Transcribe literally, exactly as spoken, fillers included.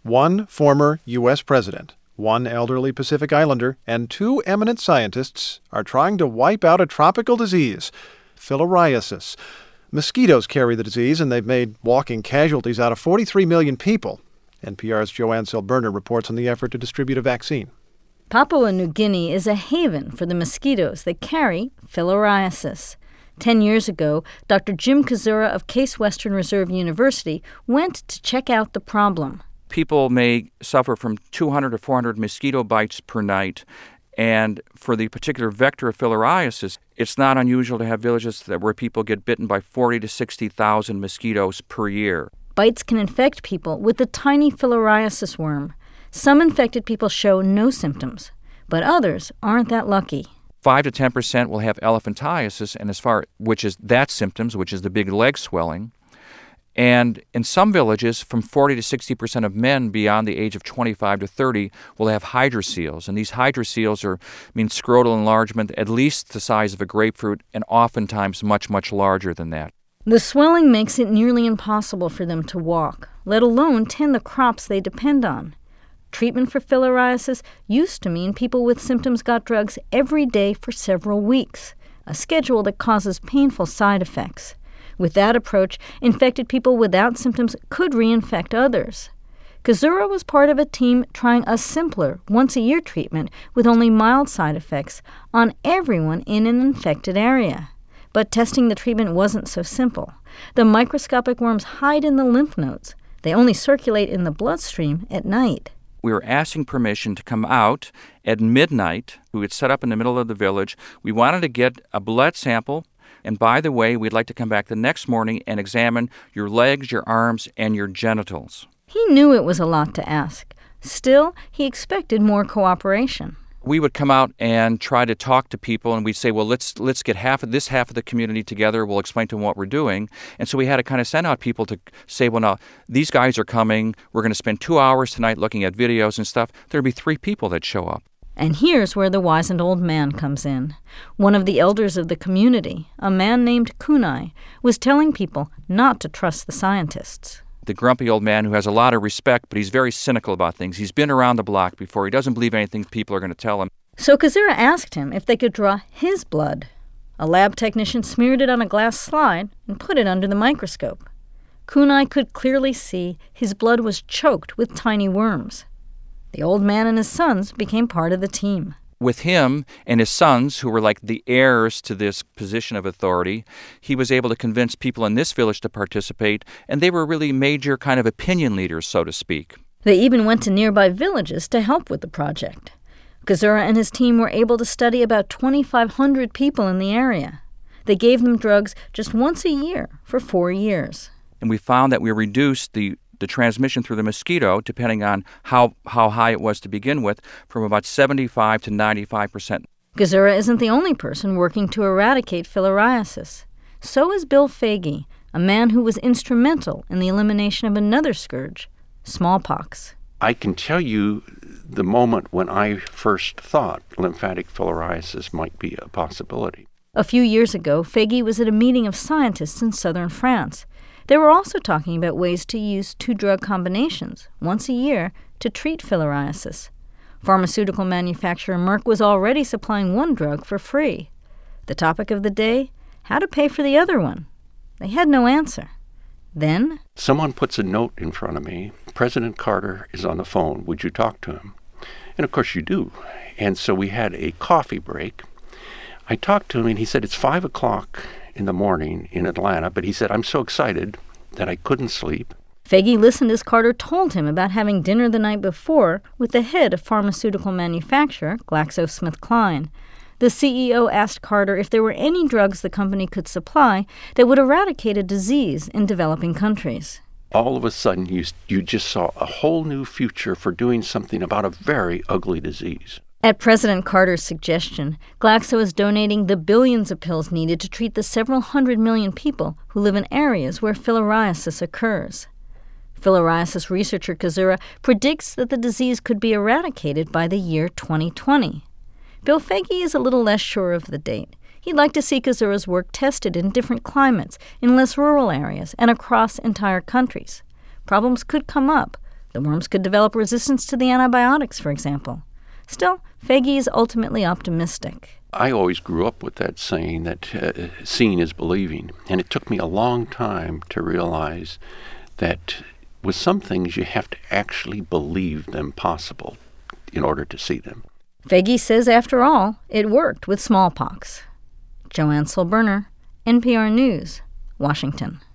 One former U S president, one elderly Pacific Islander, and two eminent scientists are trying to wipe out a tropical disease, filariasis. Mosquitoes carry the disease, and they've made walking casualties out of forty-three million people. N P R's Joanne Silberner reports on the effort to distribute a vaccine. Papua New Guinea is a haven for the mosquitoes that carry filariasis. Ten years ago, Doctor Jim Kazura of Case Western Reserve University went to check out the problem. People may suffer from two hundred to four hundred mosquito bites per night. And for the particular vector of filariasis, it's not unusual to have villages that where people get bitten by forty to sixty thousand mosquitoes per year. Bites can infect people with the tiny filariasis worm. Some infected people show no symptoms, but others aren't that lucky. Five to ten percent will have elephantiasis, and as far which is that symptoms, which is the big leg swelling. And in some villages, from forty to sixty percent of men beyond the age of twenty-five to thirty will have hydroceles. And these hydroceles are mean scrotal enlargement at least the size of a grapefruit and oftentimes much, much larger than that. The swelling makes it nearly impossible for them to walk, let alone tend the crops they depend on. Treatment for filariasis used to mean people with symptoms got drugs every day for several weeks, a schedule that causes painful side effects. With that approach, infected people without symptoms could reinfect others. Kazura was part of a team trying a simpler, once-a-year treatment with only mild side effects on everyone in an infected area. But testing the treatment wasn't so simple. The microscopic worms hide in the lymph nodes. They only circulate in the bloodstream at night. We were asking permission to come out at midnight. We would set up in the middle of the village. We wanted to get a blood sample. And by the way, we'd like to come back the next morning and examine your legs, your arms, and your genitals. He knew it was a lot to ask. Still, he expected more cooperation. We would come out and try to talk to people, and we'd say, well, let's let's get half of this half of the community together. We'll explain to them what we're doing. And so we had to kind of send out people to say, well, now, these guys are coming. We're going to spend two hours tonight looking at videos and stuff. There'd be three people that show up. And here's where the wizened old man comes in. One of the elders of the community, a man named Kunai, was telling people not to trust the scientists. The grumpy old man who has a lot of respect, but he's very cynical about things. He's been around the block before. He doesn't believe anything people are going to tell him. So Kazura asked him if they could draw his blood. A lab technician smeared it on a glass slide and put it under the microscope. Kunai could clearly see his blood was choked with tiny worms. The old man and his sons became part of the team. With him and his sons, who were like the heirs to this position of authority, he was able to convince people in this village to participate, and they were really major kind of opinion leaders, so to speak. They even went to nearby villages to help with the project. Kazura and his team were able to study about twenty-five hundred people in the area. They gave them drugs just once a year for four years. And we found that we reduced the the transmission through the mosquito, depending on how, how high it was to begin with, from about seventy-five to ninety-five percent. Kazura isn't the only person working to eradicate filariasis. So is Bill Faggy, a man who was instrumental in the elimination of another scourge, smallpox. I can tell you the moment when I first thought lymphatic filariasis might be a possibility. A few years ago, Faggy was at a meeting of scientists in southern France. They were also talking about ways to use two drug combinations once a year to treat filariasis. Pharmaceutical manufacturer Merck was already supplying one drug for free. The topic of the day, how to pay for the other one. They had no answer. Then someone puts a note in front of me. President Carter is on the phone. Would you talk to him? And of course you do. And so we had a coffee break. I talked to him and he said, it's five o'clock in the morning in Atlanta, but he said, I'm so excited that I couldn't sleep. Faggy listened as Carter told him about having dinner the night before with the head of pharmaceutical manufacturer GlaxoSmithKline. The C E O asked Carter if there were any drugs the company could supply that would eradicate a disease in developing countries. All of a sudden, you, you just saw a whole new future for doing something about a very ugly disease. At President Carter's suggestion, Glaxo is donating the billions of pills needed to treat the several hundred million people who live in areas where filariasis occurs. Filariasis researcher Kazura predicts that the disease could be eradicated by the year twenty twenty. Bill Faggy is a little less sure of the date. He'd like to see Kazura's work tested in different climates, in less rural areas, and across entire countries. Problems could come up, The worms could develop resistance to the antibiotics, for example. Still, Foege is ultimately optimistic. I always grew up with that saying that uh, seeing is believing, and it took me a long time to realize that with some things you have to actually believe them possible in order to see them. Foege says, after all, it worked with smallpox. Joanne Solberner, N P R News, Washington.